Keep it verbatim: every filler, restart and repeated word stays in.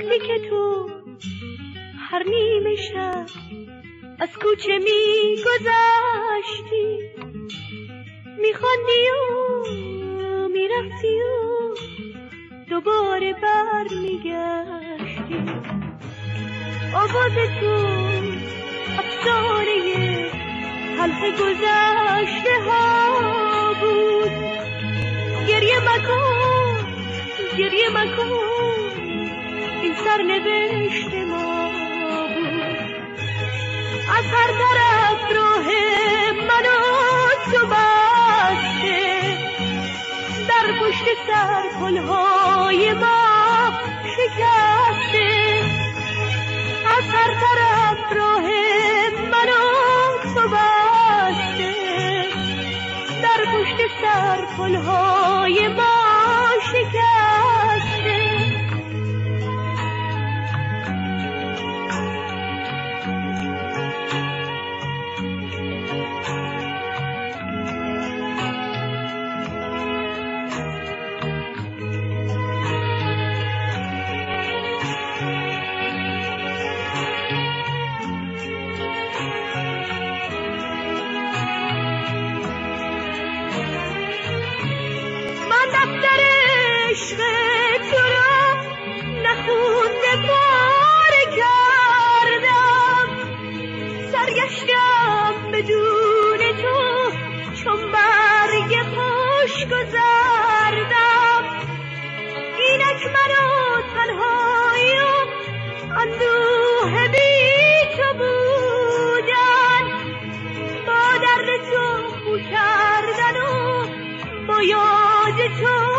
وقتی که تو هر نیمه شب از کوچه می گذشتی، می خواندی و می رفتی و دوباره بر می گشتی. آواز تو افسانه تلخ گذشته ها بود. گریه مکن گریه مکن این سرنوشت ما بود. از هر طرف راه من و تو بسته، در پشت سر پلهای ما شکسته. از هر طرف راه من و تو بسته، در پشت سر پلهای ما شکسته. بدون تو چون برگ خوش گذردم. اینک منو تنهایی و اندوه بی تو بودن، با درد تو خو کردن و با یاد تو